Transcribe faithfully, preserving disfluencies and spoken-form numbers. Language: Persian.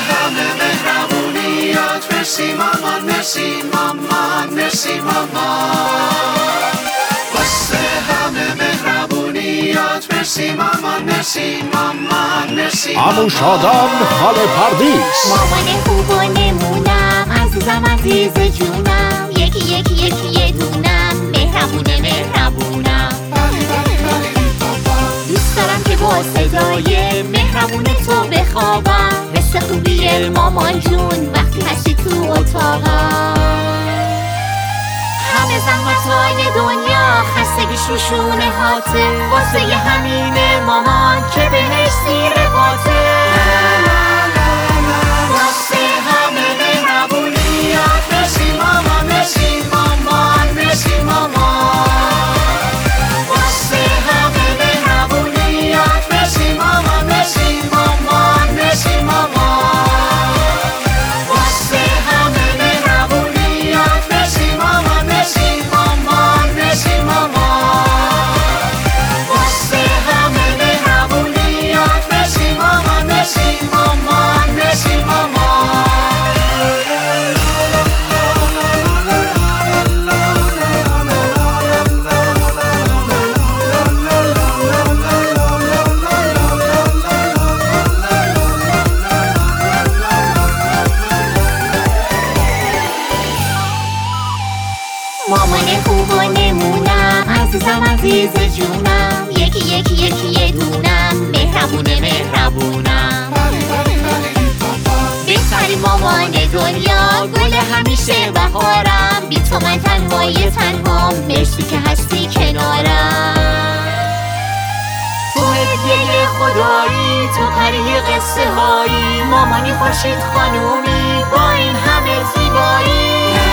همه مهربونیات، مرسی مامان مرسی مامان مرسی مامان. واسه همه مهربونیات، مرسی مامان مرسی مامان مرسی مامان. عمو شادان خاله پردیس، مامان خوب و نمونم، عزیزم عزیز جونم، یکی یکی یکی یه دونم، مهربونه مهربونم. دوست دارم که با صدای مهربون تو بخوابم، حس خوبی مامان جون وقتی هستی تو اتاقم. همه زحمتهای دنیا خستگیش رو شونه هاته، واسه یه همین مامان که بهش زیر باته. واسه همه مهربونیات، مرسی مامان مرسی مامان مرسی مامان. واسه همه مهربونیات، مرسی مامان مرسی مامان مرسی مامان. واسه همه مهربونیات، مرسی مامان مرسی مامان مرسی مامان. واسه همه مهربونیات، مرسی مامان مرسی مامان مرسی مامان. مامان خوب و نمونم، عزیزم عزیز جونم، یکی یکی یکی یه دونم، مهربونه مهربونم. بهترین مامان دنیا، گل همیشه بهارم، بی تو من تنهای تنها، مرسی که هستی کنارم. تو هدیه خدایی، تو پری قصه هایی، مامانی خورشید خانومی با این همه زیبایی.